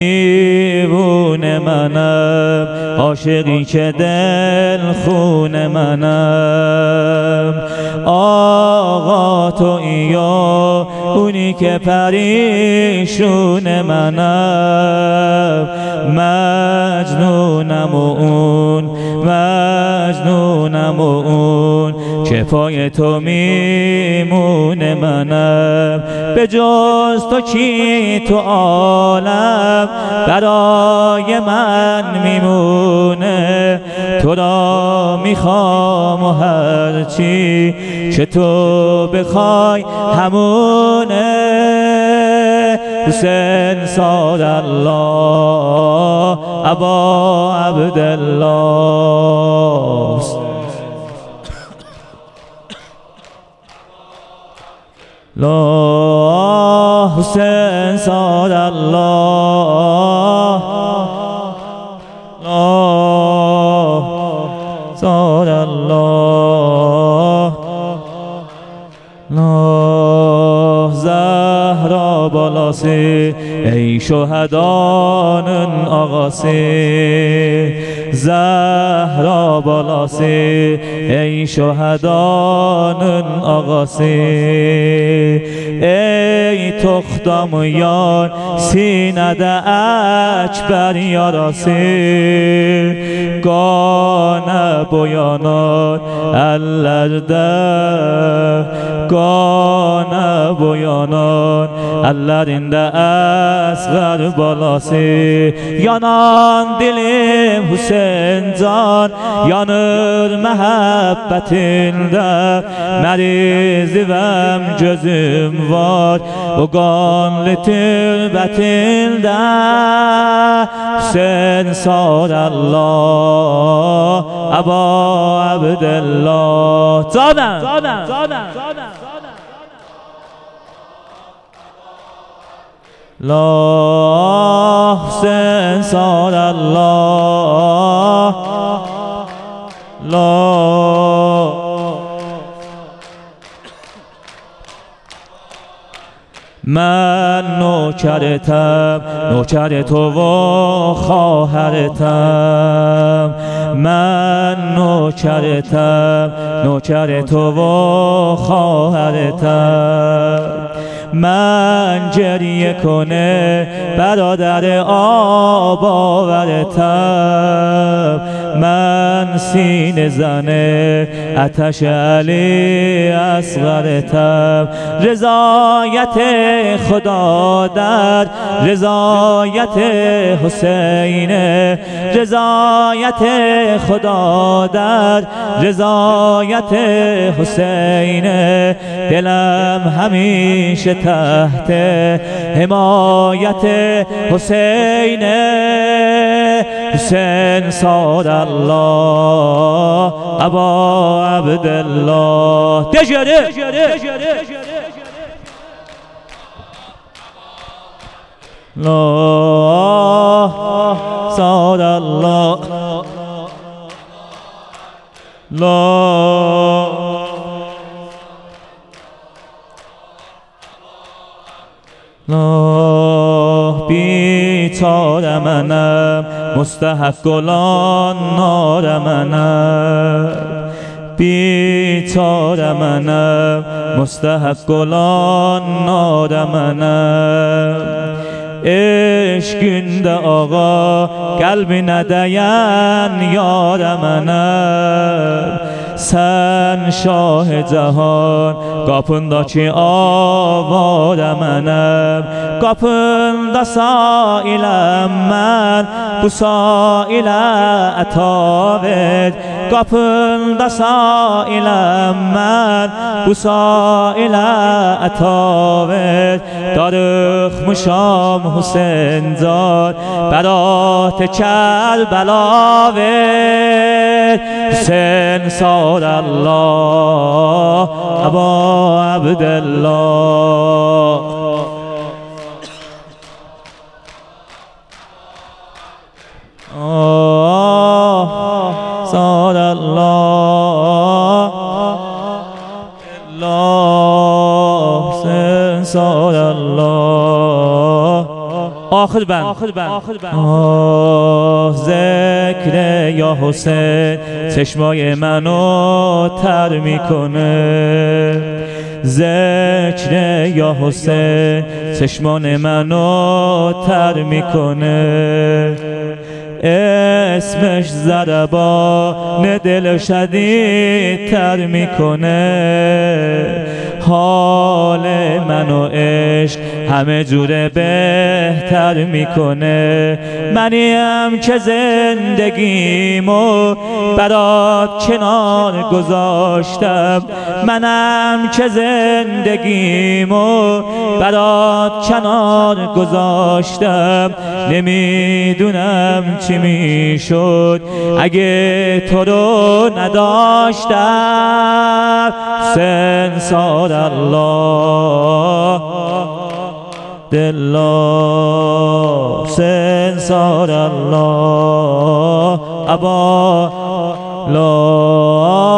دیوونه منم، عاشقی که دل خون منم. آقا تویی یا اونی که پریشون منم. مجنونم و اون که پای تو میمونه منم. به جز تو کی تو عالم برای من میمونه؟ تو را میخوام و هرچی که تو بخوای همونه. حسین صاد الله ابا عبدالله. لا حسین صاد الله، لا صاد الله، لا زهرا بالاسی ای شهدانın ağası. زهرا بالاسی ای شهدانın ağası. ای تختم یار سینede اکبر yarası. Qana boyanar əllərdə, qana boyanar əllərində əsğər balası. Yanan dilim Hüseyin can, yanır məhəbbətində. Mərizivəm gözüm var o qanlı türbətində. Hüseyin صاد الله ابا عبدالله. زادم لا حسین صاد الله، لا من نوکرتم، نوکر تو و خواهرتم. من نوکرتم، نوکر تو و خواهرتم. من گریه کنه برادر آب آورتم. من سینه زنه آتش علی اصغرتم. رضایت خدا در رضایت حسین، رضایت خدا در رضایت حسین. دلم همیشه تحت حمایت حسین. حسین صاد الله ابا عبدالله. دجره لا صاد الله، لا بیچاره منم، مستحق گلان نار منم. بیچاره منم، مستحق گلان نار منم. عشقinde آقا قلبی ندین یار منم. sen şah cahan, qapındakı avara mənəm. Qapında sailəm mən, bu sailə əta ver. Qapında sailəm mən, bu sailə əta ver. Darıxmışam Hüseyin can, bərat Kərbəla ver. Hüseyin صاد الله ابا عبدالله. صاد الله صاد الله. آخر بند ذکر یا حسین چشمای منو تر میکنه، ذکر یا حسین چشمان منو تر میکنه، اسمش ضربان دل شدید تر میکنه، حال منو عشق همه جوره بهتر میکنه. منیم که زندگیمو برات کنار گذاشتم، منم که زندگیمو برات کنار گذاشتم، نمیدونم چی میشد اگه تو رو نداشتم. سنسار الله دلا، سنسار الله ابا لا